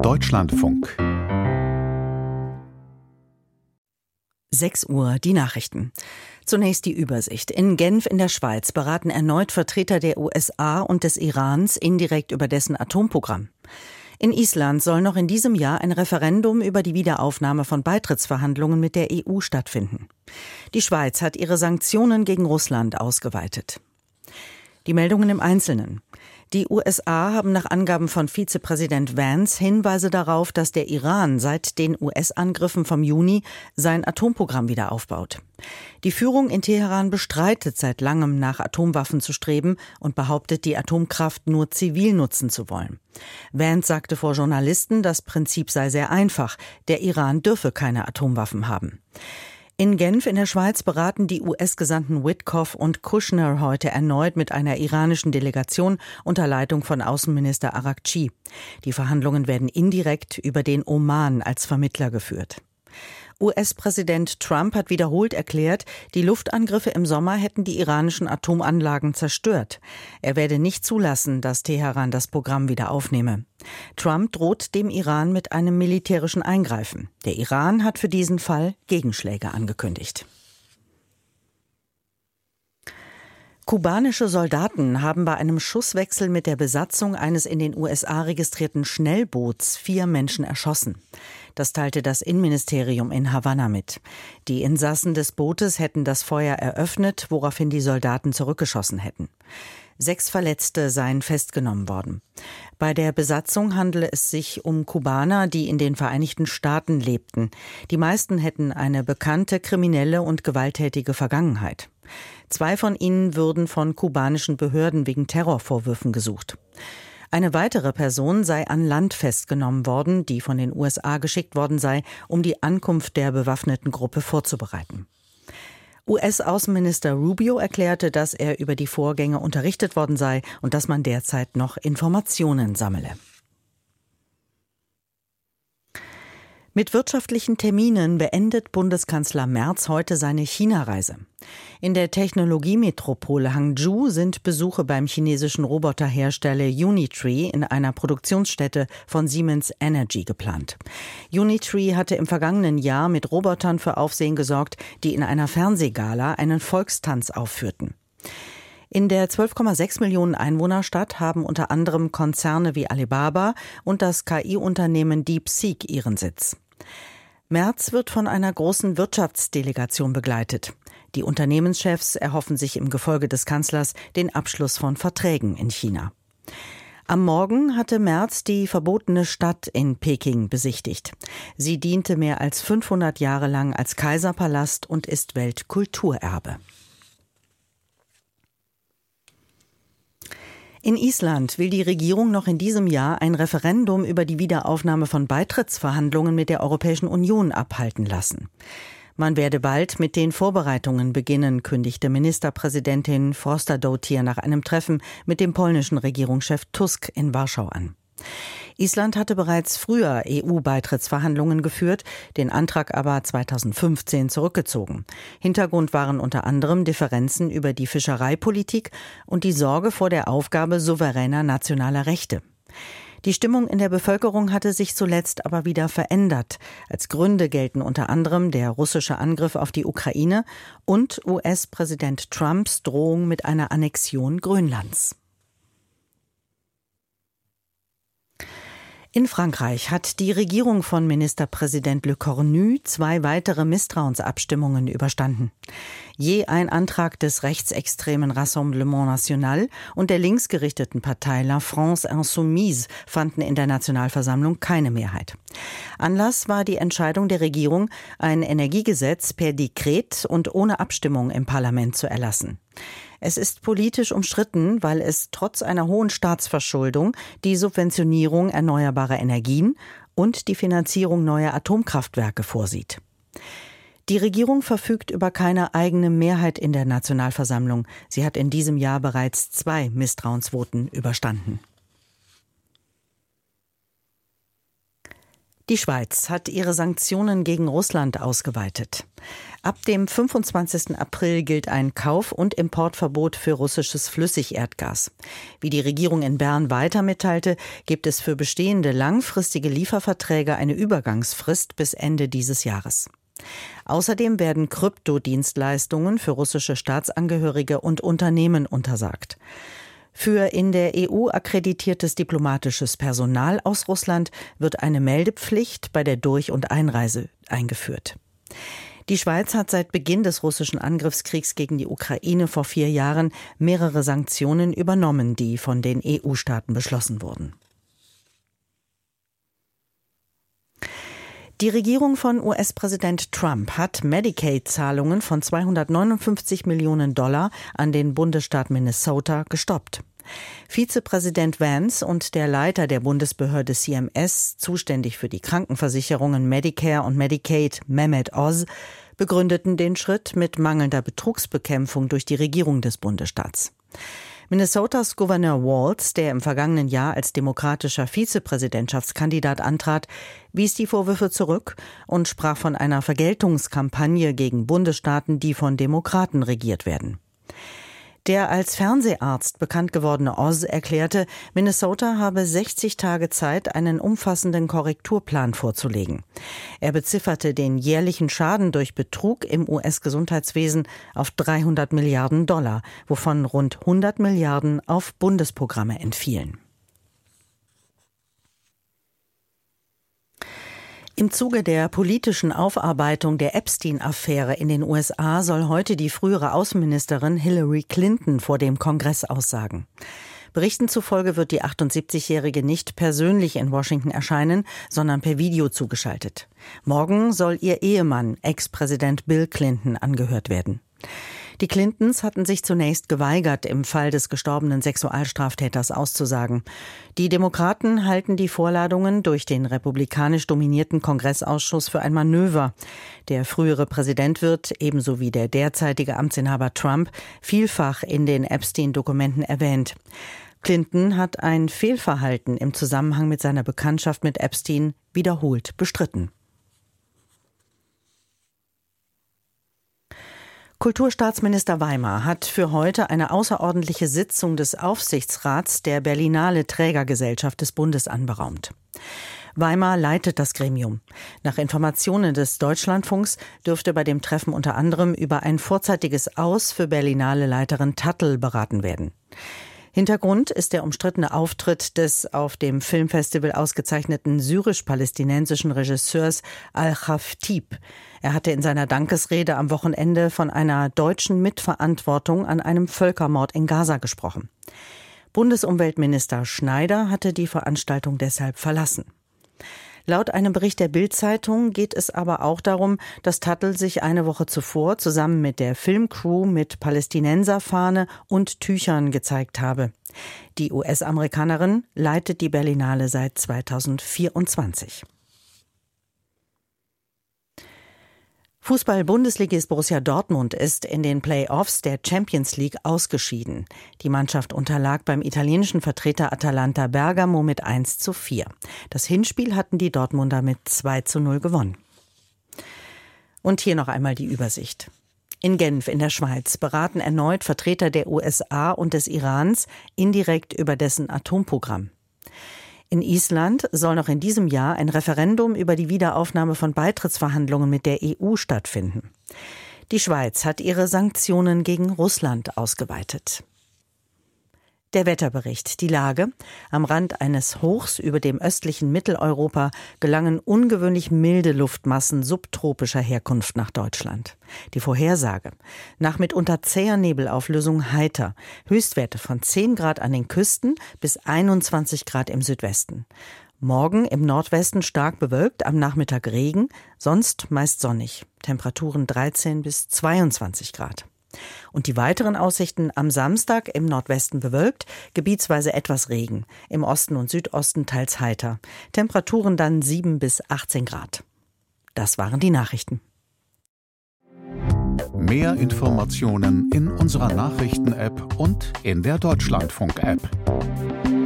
Deutschlandfunk. 6 Uhr, die Nachrichten. Zunächst die Übersicht. In Genf in der Schweiz beraten erneut Vertreter der USA und des Irans indirekt über dessen Atomprogramm. In Island soll noch in diesem Jahr ein Referendum über die Wiederaufnahme von Beitrittsverhandlungen mit der EU stattfinden. Die Schweiz hat ihre Sanktionen gegen Russland ausgeweitet. Die Meldungen im Einzelnen. Die USA haben nach Angaben von Vizepräsident Vance Hinweise darauf, dass der Iran seit den US-Angriffen vom Juni sein Atomprogramm wieder aufbaut. Die Führung in Teheran bestreitet seit langem, nach Atomwaffen zu streben und behauptet, die Atomkraft nur zivil nutzen zu wollen. Vance sagte vor Journalisten, das Prinzip sei sehr einfach. Der Iran dürfe keine Atomwaffen haben. In Genf in der Schweiz beraten die US-Gesandten Witkoff und Kushner heute erneut mit einer iranischen Delegation unter Leitung von Außenminister Araghchi. Die Verhandlungen werden indirekt über den Oman als Vermittler geführt. US-Präsident Trump hat wiederholt erklärt, die Luftangriffe im Sommer hätten die iranischen Atomanlagen zerstört. Er werde nicht zulassen, dass Teheran das Programm wieder aufnehme. Trump droht dem Iran mit einem militärischen Eingreifen. Der Iran hat für diesen Fall Gegenschläge angekündigt. Kubanische Soldaten haben bei einem Schusswechsel mit der Besatzung eines in den USA registrierten Schnellboots 4 Menschen erschossen. Das teilte das Innenministerium in Havanna mit. Die Insassen des Bootes hätten das Feuer eröffnet, woraufhin die Soldaten zurückgeschossen hätten. 6 Verletzte seien festgenommen worden. Bei der Besatzung handele es sich um Kubaner, die in den Vereinigten Staaten lebten. Die meisten hätten eine bekannte kriminelle und gewalttätige Vergangenheit. 2 von ihnen würden von kubanischen Behörden wegen Terrorvorwürfen gesucht. Eine weitere Person sei an Land festgenommen worden, die von den USA geschickt worden sei, um die Ankunft der bewaffneten Gruppe vorzubereiten. US-Außenminister Rubio erklärte, dass er über die Vorgänge unterrichtet worden sei und dass man derzeit noch Informationen sammle. Mit wirtschaftlichen Terminen beendet Bundeskanzler Merz heute seine China-Reise. In der Technologiemetropole Hangzhou sind Besuche beim chinesischen Roboterhersteller Unitree in einer Produktionsstätte von Siemens Energy geplant. Unitree hatte im vergangenen Jahr mit Robotern für Aufsehen gesorgt, die in einer Fernsehgala einen Volkstanz aufführten. In der 12,6 Millionen Einwohnerstadt haben unter anderem Konzerne wie Alibaba und das KI-Unternehmen DeepSeek ihren Sitz. Merz wird von einer großen Wirtschaftsdelegation begleitet. Die Unternehmenschefs erhoffen sich im Gefolge des Kanzlers den Abschluss von Verträgen in China. Am Morgen hatte Merz die verbotene Stadt in Peking besichtigt. Sie diente mehr als 500 Jahre lang als Kaiserpalast und ist Weltkulturerbe. In Island will die Regierung noch in diesem Jahr ein Referendum über die Wiederaufnahme von Beitrittsverhandlungen mit der Europäischen Union abhalten lassen. Man werde bald mit den Vorbereitungen beginnen, kündigte Ministerpräsidentin Frostadóttir nach einem Treffen mit dem polnischen Regierungschef Tusk in Warschau an. Island hatte bereits früher EU-Beitrittsverhandlungen geführt, den Antrag aber 2015 zurückgezogen. Hintergrund waren unter anderem Differenzen über die Fischereipolitik und die Sorge vor der Aufgabe souveräner nationaler Rechte. Die Stimmung in der Bevölkerung hatte sich zuletzt aber wieder verändert. Als Gründe gelten unter anderem der russische Angriff auf die Ukraine und US-Präsident Trumps Drohung mit einer Annexion Grönlands. In Frankreich hat die Regierung von Ministerpräsident Le Cornu 2 weitere Misstrauensabstimmungen überstanden. Je ein Antrag des rechtsextremen Rassemblement National und der linksgerichteten Partei La France Insoumise fanden in der Nationalversammlung keine Mehrheit. Anlass war die Entscheidung der Regierung, ein Energiegesetz per Dekret und ohne Abstimmung im Parlament zu erlassen. Es ist politisch umstritten, weil es trotz einer hohen Staatsverschuldung die Subventionierung erneuerbarer Energien und die Finanzierung neuer Atomkraftwerke vorsieht. Die Regierung verfügt über keine eigene Mehrheit in der Nationalversammlung. Sie hat in diesem Jahr bereits 2 Misstrauensvoten überstanden. Die Schweiz hat ihre Sanktionen gegen Russland ausgeweitet. Ab dem 25. April gilt ein Kauf- und Importverbot für russisches Flüssigerdgas. Wie die Regierung in Bern weiter mitteilte, gibt es für bestehende langfristige Lieferverträge eine Übergangsfrist bis Ende dieses Jahres. Außerdem werden Kryptodienstleistungen für russische Staatsangehörige und Unternehmen untersagt. Für in der EU akkreditiertes diplomatisches Personal aus Russland wird eine Meldepflicht bei der Durch- und Einreise eingeführt. Die Schweiz hat seit Beginn des russischen Angriffskriegs gegen die Ukraine vor 4 Jahren mehrere Sanktionen übernommen, die von den EU-Staaten beschlossen wurden. Die Regierung von US-Präsident Trump hat Medicaid-Zahlungen von $259 Millionen an den Bundesstaat Minnesota gestoppt. Vizepräsident Vance und der Leiter der Bundesbehörde CMS, zuständig für die Krankenversicherungen Medicare und Medicaid, Mehmet Oz, begründeten den Schritt mit mangelnder Betrugsbekämpfung durch die Regierung des Bundesstaats. Minnesotas Gouverneur Walz, der im vergangenen Jahr als demokratischer Vizepräsidentschaftskandidat antrat, wies die Vorwürfe zurück und sprach von einer Vergeltungskampagne gegen Bundesstaaten, die von Demokraten regiert werden. Der als Fernseharzt bekannt gewordene Oz erklärte, Minnesota habe 60 Tage Zeit, einen umfassenden Korrekturplan vorzulegen. Er bezifferte den jährlichen Schaden durch Betrug im US-Gesundheitswesen auf $300 Milliarden, wovon rund 100 Milliarden auf Bundesprogramme entfielen. Im Zuge der politischen Aufarbeitung der Epstein-Affäre in den USA soll heute die frühere Außenministerin Hillary Clinton vor dem Kongress aussagen. Berichten zufolge wird die 78-Jährige nicht persönlich in Washington erscheinen, sondern per Video zugeschaltet. Morgen soll ihr Ehemann, Ex-Präsident Bill Clinton, angehört werden. Die Clintons hatten sich zunächst geweigert, im Fall des gestorbenen Sexualstraftäters auszusagen. Die Demokraten halten die Vorladungen durch den republikanisch dominierten Kongressausschuss für ein Manöver. Der frühere Präsident wird, ebenso wie der derzeitige Amtsinhaber Trump, vielfach in den Epstein-Dokumenten erwähnt. Clinton hat ein Fehlverhalten im Zusammenhang mit seiner Bekanntschaft mit Epstein wiederholt bestritten. Kulturstaatsminister Weimar hat für heute eine außerordentliche Sitzung des Aufsichtsrats der Berlinale Trägergesellschaft des Bundes anberaumt. Weimar leitet das Gremium. Nach Informationen des Deutschlandfunks dürfte bei dem Treffen unter anderem über ein vorzeitiges Aus für Berlinale-Leiterin Tattel beraten werden. Hintergrund ist der umstrittene Auftritt des auf dem Filmfestival ausgezeichneten syrisch-palästinensischen Regisseurs Al-Khaftib. Er hatte in seiner Dankesrede am Wochenende von einer deutschen Mitverantwortung an einem Völkermord in Gaza gesprochen. Bundesumweltminister Schneider hatte die Veranstaltung deshalb verlassen. Laut einem Bericht der Bild-Zeitung geht es aber auch darum, dass Tattel sich eine Woche zuvor zusammen mit der Filmcrew mit Palästinenserfahne und Tüchern gezeigt habe. Die US-Amerikanerin leitet die Berlinale seit 2024. Fußball-Bundesligist Borussia Dortmund ist in den Play-offs der Champions League ausgeschieden. Die Mannschaft unterlag beim italienischen Vertreter Atalanta Bergamo mit 1:4. Das Hinspiel hatten die Dortmunder mit 2:0 gewonnen. Und hier noch einmal die Übersicht. In Genf in der Schweiz beraten erneut Vertreter der USA und des Irans indirekt über dessen Atomprogramm. In Island soll noch in diesem Jahr ein Referendum über die Wiederaufnahme von Beitrittsverhandlungen mit der EU stattfinden. Die Schweiz hat ihre Sanktionen gegen Russland ausgeweitet. Der Wetterbericht. Die Lage. Am Rand eines Hochs über dem östlichen Mitteleuropa gelangen ungewöhnlich milde Luftmassen subtropischer Herkunft nach Deutschland. Die Vorhersage. Nach mitunter zäher Nebelauflösung heiter. Höchstwerte von 10 Grad an den Küsten bis 21 Grad im Südwesten. Morgen im Nordwesten stark bewölkt, am Nachmittag Regen, sonst meist sonnig. Temperaturen 13 bis 22 Grad. Und die weiteren Aussichten: am Samstag im Nordwesten bewölkt, gebietsweise etwas Regen, im Osten und Südosten teils heiter. Temperaturen dann 7 bis 18 Grad. Das waren die Nachrichten. Mehr Informationen in unserer Nachrichten-App und in der Deutschlandfunk-App.